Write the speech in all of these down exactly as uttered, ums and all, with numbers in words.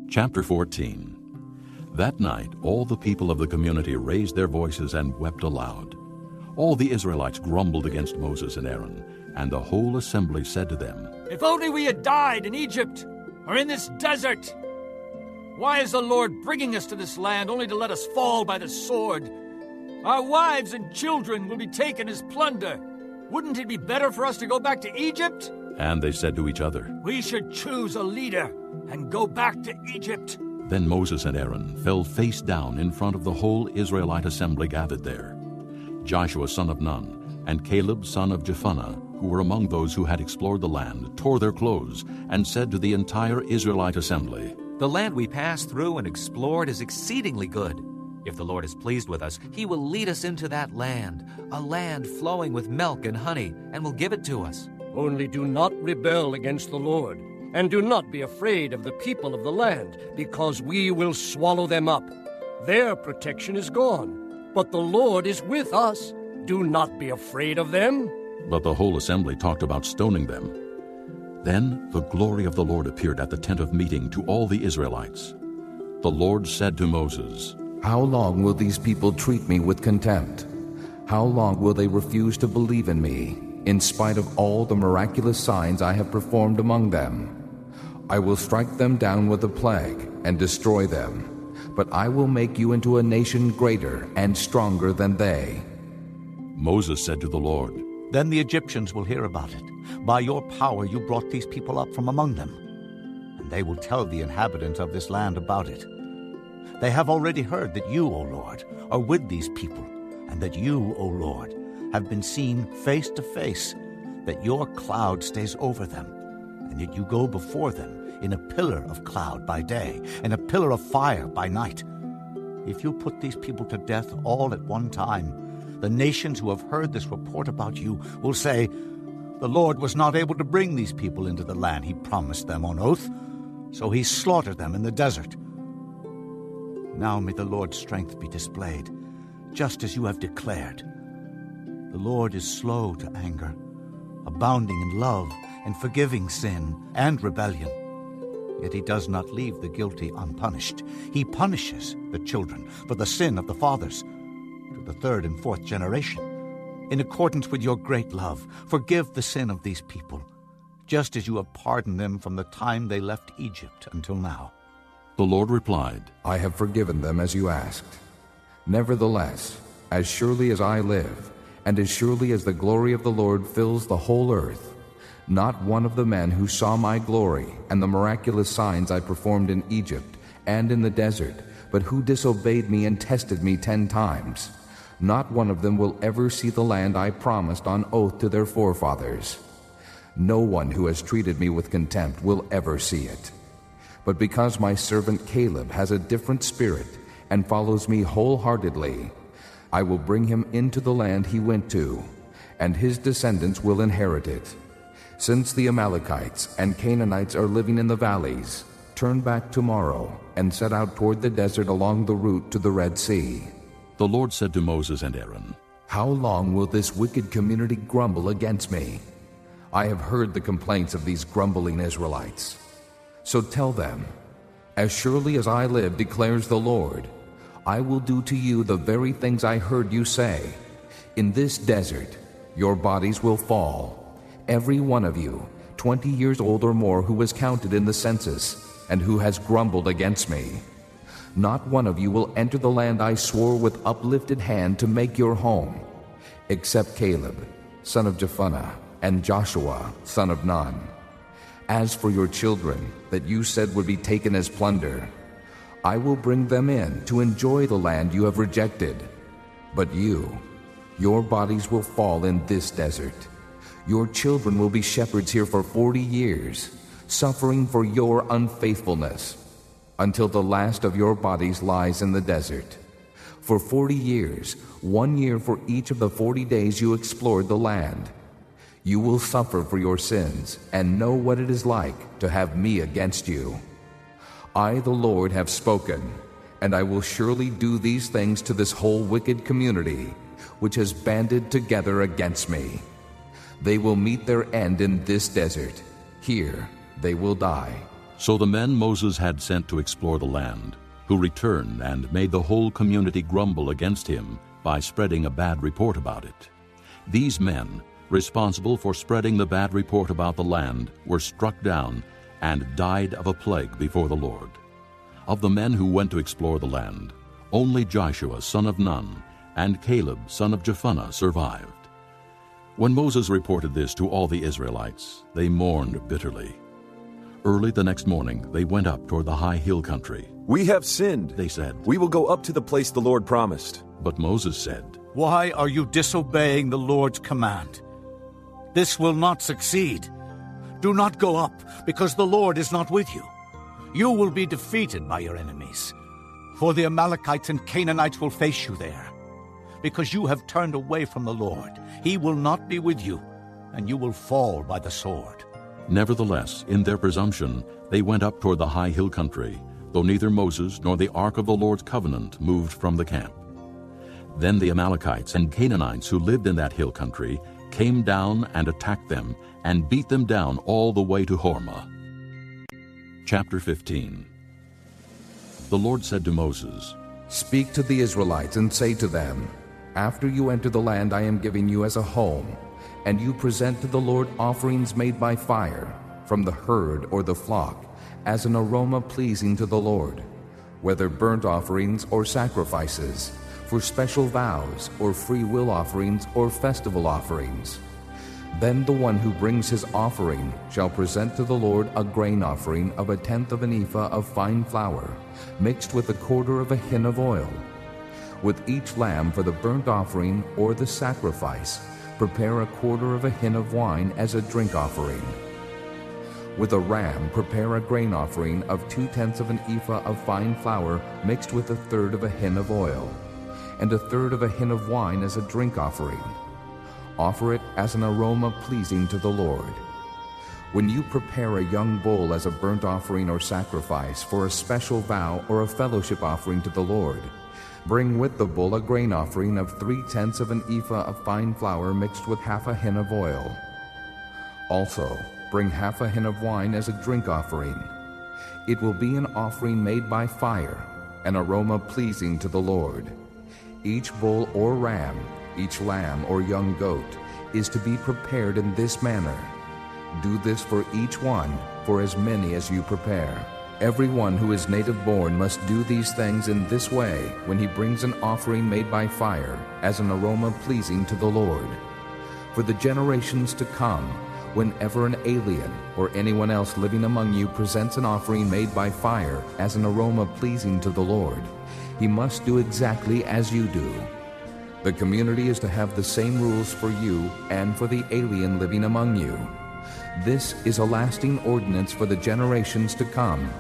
Chapter fourteen. That night all the people of the community raised their voices and wept aloud. All the Israelites grumbled against Moses and Aaron, and the whole assembly said to them, "If only we had died in Egypt, or in this desert! Why is the Lord bringing us to this land only to let us fall by the sword? Our wives and children will be taken as plunder. Wouldn't it be better for us to go back to Egypt?" And they said to each other, "We should choose a leader and go back to Egypt." Then Moses and Aaron fell face down in front of the whole Israelite assembly gathered there. Joshua son of Nun and Caleb son of Jephunneh, who were among those who had explored the land, tore their clothes and said to the entire Israelite assembly, "The land we passed through and explored is exceedingly good. If the Lord is pleased with us, he will lead us into that land, a land flowing with milk and honey, and will give it to us." Only do not rebel against the Lord, and do not be afraid of the people of the land, because we will swallow them up. Their protection is gone, but the Lord is with us. Do not be afraid of them. But the whole assembly talked about stoning them. Then the glory of the Lord appeared at the tent of meeting to all the Israelites. The Lord said to Moses, "How long will these people treat me with contempt? How long will they refuse to believe in me, in spite of all the miraculous signs I have performed among them? I will strike them down with a plague and destroy them, but I will make you into a nation greater and stronger than they." Moses said to the Lord, "Then the Egyptians will hear about it. By your power you brought these people up from among them, and they will tell the inhabitants of this land about it. They have already heard that you, O Lord, are with these people, and that you, O Lord, have been seen face to face, that your cloud stays over them, and that you go before them in a pillar of cloud by day and a pillar of fire by night. If you put these people to death all at one time, the nations who have heard this report about you will say, 'The Lord was not able to bring these people into the land he promised them on oath, so he slaughtered them in the desert.' Now may the Lord's strength be displayed, just as you have declared. The Lord is slow to anger, abounding in love and forgiving sin and rebellion. Yet he does not leave the guilty unpunished. He punishes the children for the sin of the fathers, to the third and fourth generation. In accordance with your great love, forgive the sin of these people, just as you have pardoned them from the time they left Egypt until now." The Lord replied, "I have forgiven them as you asked. Nevertheless, as surely as I live, and as surely as the glory of the Lord fills the whole earth, not one of the men who saw my glory and the miraculous signs I performed in Egypt and in the desert, but who disobeyed me and tested me ten times, not one of them will ever see the land I promised on oath to their forefathers. No one who has treated me with contempt will ever see it. But because my servant Caleb has a different spirit and follows me wholeheartedly, I will bring him into the land he went to, and his descendants will inherit it. Since the Amalekites and Canaanites are living in the valleys, turn back tomorrow and set out toward the desert along the route to the Red Sea." The Lord said to Moses and Aaron, "How long will this wicked community grumble against me? I have heard the complaints of these grumbling Israelites. So tell them, as surely as I live, declares the Lord, I will do to you the very things I heard you say. In this desert your bodies will fall, every one of you, twenty years old or more, who was counted in the census and who has grumbled against me. Not one of you will enter the land I swore with uplifted hand to make your home, except Caleb, son of Jephunneh, and Joshua, son of Nun. As for your children that you said would be taken as plunder, I will bring them in to enjoy the land you have rejected. But you, your bodies will fall in this desert. Your children will be shepherds here for forty years, suffering for your unfaithfulness, until the last of your bodies lies in the desert. For forty years, one year for each of the forty days you explored the land. You will suffer for your sins and know what it is like to have me against you. I, the Lord, have spoken, and I will surely do these things to this whole wicked community, which has banded together against me. They will meet their end in this desert. Here they will die. So the men Moses had sent to explore the land, who returned and made the whole community grumble against him by spreading a bad report about it. These men, responsible for spreading the bad report about the land, were struck down and died of a plague before the Lord. Of the men who went to explore the land, only Joshua son of Nun and Caleb son of Jephunneh survived. When Moses reported this to all the Israelites, they mourned bitterly. Early the next morning they went up toward the high hill country. "We have sinned," they said. "We will go up to the place the Lord promised." But Moses said, "Why are you disobeying the Lord's command? This will not succeed. Do not go up, because the Lord is not with you. You will be defeated by your enemies, for the Amalekites and Canaanites will face you there. Because you have turned away from the Lord, he will not be with you, and you will fall by the sword." Nevertheless, in their presumption, they went up toward the high hill country, though neither Moses nor the ark of the Lord's covenant moved from the camp. Then the Amalekites and Canaanites who lived in that hill country came down and attacked them and beat them down all the way to Hormah. Chapter fifteen. The Lord said to Moses, "Speak to the Israelites and say to them, after you enter the land I am giving you as a home, and you present to the Lord offerings made by fire, from the herd or the flock, as an aroma pleasing to the Lord, whether burnt offerings or sacrifices, for special vows or free will offerings or festival offerings. Then the one who brings his offering shall present to the Lord a grain offering of a tenth of an ephah of fine flour, mixed with a quarter of a hin of oil. With each lamb for the burnt offering or the sacrifice, prepare a quarter of a hin of wine as a drink offering. With a ram, prepare a grain offering of two-tenths of an ephah of fine flour mixed with a third of a hin of oil, and a third of a hin of wine as a drink offering. Offer it as an aroma pleasing to the Lord. When you prepare a young bull as a burnt offering or sacrifice for a special vow or a fellowship offering to the Lord, bring with the bull a grain offering of three-tenths of an ephah of fine flour mixed with half a hin of oil. Also, bring half a hin of wine as a drink offering. It will be an offering made by fire, an aroma pleasing to the Lord. Each bull or ram, each lamb or young goat, is to be prepared in this manner. Do this for each one, for as many as you prepare. Everyone who is native-born must do these things in this way when he brings an offering made by fire, as an aroma pleasing to the Lord. For the generations to come, whenever an alien or anyone else living among you presents an offering made by fire as an aroma pleasing to the Lord, he must do exactly as you do. The community is to have the same rules for you and for the alien living among you. This is a lasting ordinance for the generations to come.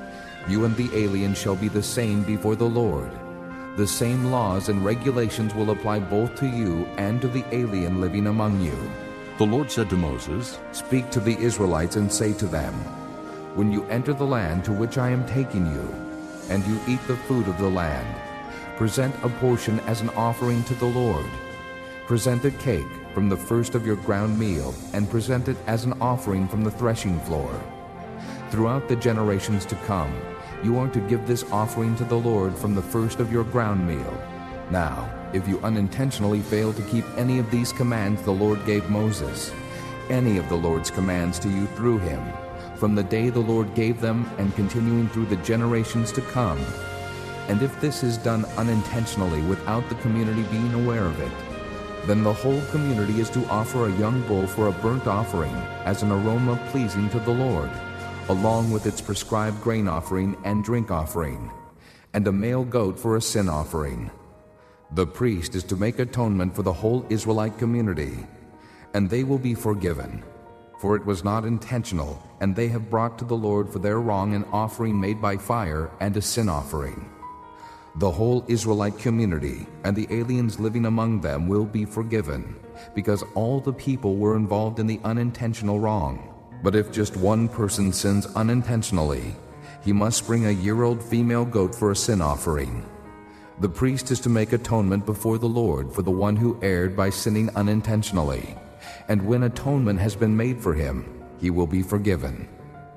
You and the alien shall be the same before the Lord. The same laws and regulations will apply both to you and to the alien living among you." The Lord said to Moses, "Speak to the Israelites and say to them, when you enter the land to which I am taking you, and you eat the food of the land, present a portion as an offering to the Lord. Present a cake from the first of your ground meal, and present it as an offering from the threshing floor. Throughout the generations to come, you are to give this offering to the Lord from the first of your ground meal. Now, if you unintentionally fail to keep any of these commands the Lord gave Moses, any of the Lord's commands to you through him, from the day the Lord gave them and continuing through the generations to come, and if this is done unintentionally without the community being aware of it, then the whole community is to offer a young bull for a burnt offering as an aroma pleasing to the Lord, along with its prescribed grain offering and drink offering, and a male goat for a sin offering. The priest is to make atonement for the whole Israelite community, and they will be forgiven, for it was not intentional, and they have brought to the Lord for their wrong an offering made by fire and a sin offering. The whole Israelite community and the aliens living among them will be forgiven, because all the people were involved in the unintentional wrong. But if just one person sins unintentionally, he must bring a year-old female goat for a sin offering. The priest is to make atonement before the Lord for the one who erred by sinning unintentionally, and when atonement has been made for him, he will be forgiven.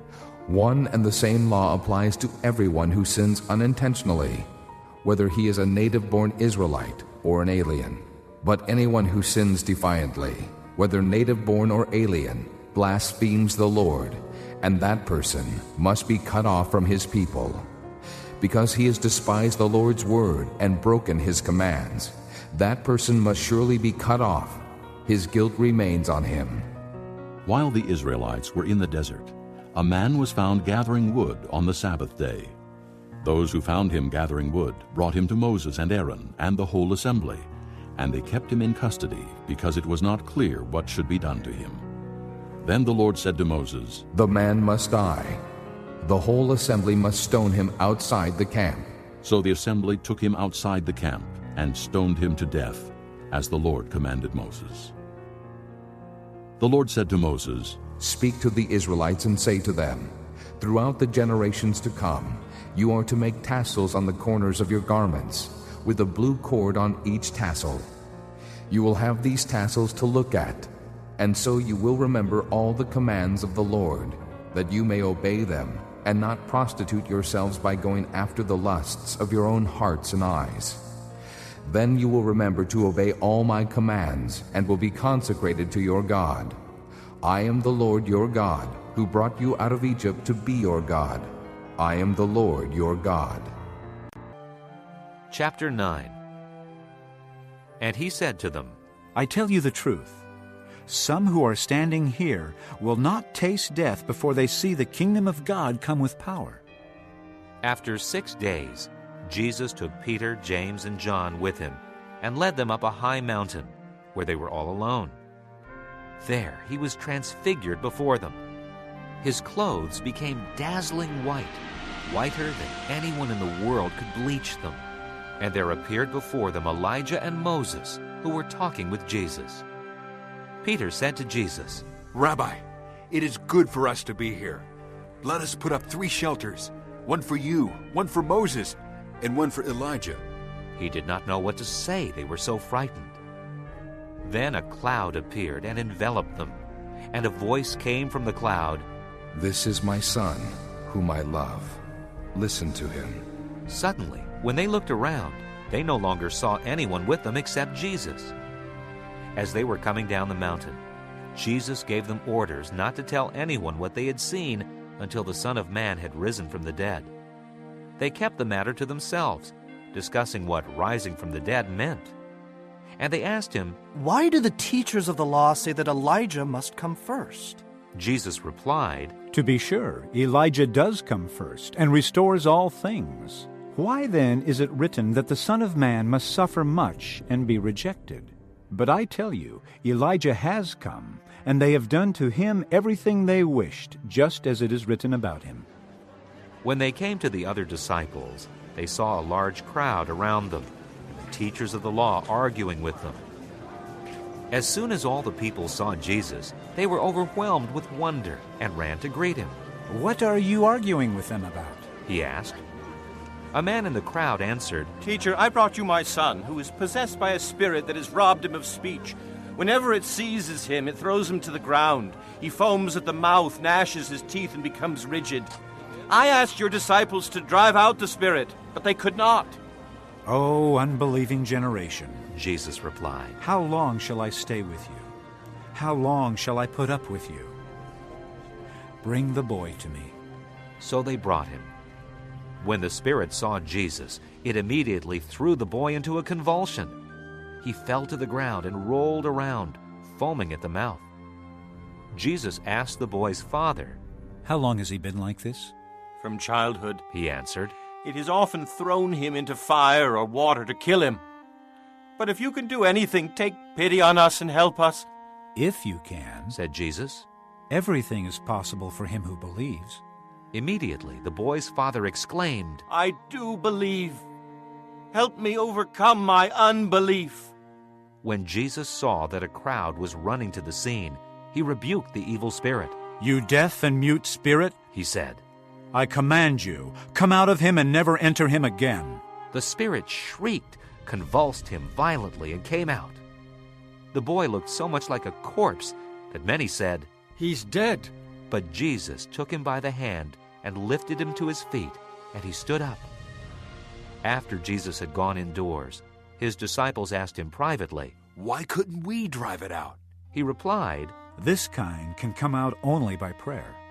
One and the same law applies to everyone who sins unintentionally, whether he is a native-born Israelite or an alien. But anyone who sins defiantly, whether native-born or alien, blasphemes the Lord, and that person must be cut off from his people. Because he has despised the Lord's word and broken his commands, that person must surely be cut off. His guilt remains on him. While the Israelites were in the desert, a man was found gathering wood on the Sabbath day. Those who found him gathering wood brought him to Moses and Aaron and the whole assembly, and they kept him in custody because it was not clear what should be done to him. Then the Lord said to Moses, "The man must die. The whole assembly must stone him outside the camp." So the assembly took him outside the camp and stoned him to death, as the Lord commanded Moses. The Lord said to Moses, "Speak to the Israelites and say to them, throughout the generations to come, you are to make tassels on the corners of your garments, with a blue cord on each tassel. You will have these tassels to look at, and so you will remember all the commands of the Lord, that you may obey them, and not prostitute yourselves by going after the lusts of your own hearts and eyes. Then you will remember to obey all my commands, and will be consecrated to your God. I am the Lord your God, who brought you out of Egypt to be your God. I am the Lord your God." Chapter nine. And he said to them, I tell you the truth. Some who are standing here will not taste death before they see the kingdom of God come with power. After six days, Jesus took Peter, James, and John with him and led them up a high mountain where they were all alone. There he was transfigured before them. His clothes became dazzling white, whiter than anyone in the world could bleach them. And there appeared before them Elijah and Moses, who were talking with Jesus. Peter said to Jesus, "Rabbi, it is good for us to be here. Let us put up three shelters, one for you, one for Moses, and one for Elijah." He did not know what to say, they were so frightened. Then a cloud appeared and enveloped them, and a voice came from the cloud, "This is my son, whom I love. Listen to him." Suddenly, when they looked around, they no longer saw anyone with them except Jesus. As they were coming down the mountain, Jesus gave them orders not to tell anyone what they had seen until the Son of Man had risen from the dead. They kept the matter to themselves, discussing what rising from the dead meant. And they asked him, "Why do the teachers of the law say that Elijah must come first?" Jesus replied, "To be sure, Elijah does come first and restores all things. Why then is it written that the Son of Man must suffer much and be rejected? But I tell you, Elijah has come, and they have done to him everything they wished, just as it is written about him." When they came to the other disciples, they saw a large crowd around them, and the teachers of the law arguing with them. As soon as all the people saw Jesus, they were overwhelmed with wonder and ran to greet him. "What are you arguing with them about?" he asked. A man in the crowd answered, "Teacher, I brought you my son, who is possessed by a spirit that has robbed him of speech. Whenever it seizes him, it throws him to the ground. He foams at the mouth, gnashes his teeth, and becomes rigid. I asked your disciples to drive out the spirit, but they could not." "O unbelieving generation," Jesus replied, "how long shall I stay with you? How long shall I put up with you? Bring the boy to me." So they brought him. When the spirit saw Jesus, it immediately threw the boy into a convulsion. He fell to the ground and rolled around, foaming at the mouth. Jesus asked the boy's father, "How long has he been like this?" "From childhood," he answered. "It has often thrown him into fire or water to kill him. But if you can do anything, take pity on us and help us." "If you can," said Jesus. "Everything is possible for him who believes." Immediately the boy's father exclaimed, "I do believe. Help me overcome my unbelief." When Jesus saw that a crowd was running to the scene, he rebuked the evil spirit. "You deaf and mute spirit," he said, "I command you, come out of him and never enter him again." The spirit shrieked, convulsed him violently, and came out. The boy looked so much like a corpse that many said, "He's dead. But Jesus took him by the hand and lifted him to his feet, and he stood up. After Jesus had gone indoors, his disciples asked him privately, "Why couldn't we drive it out?" He replied, "This kind can come out only by prayer.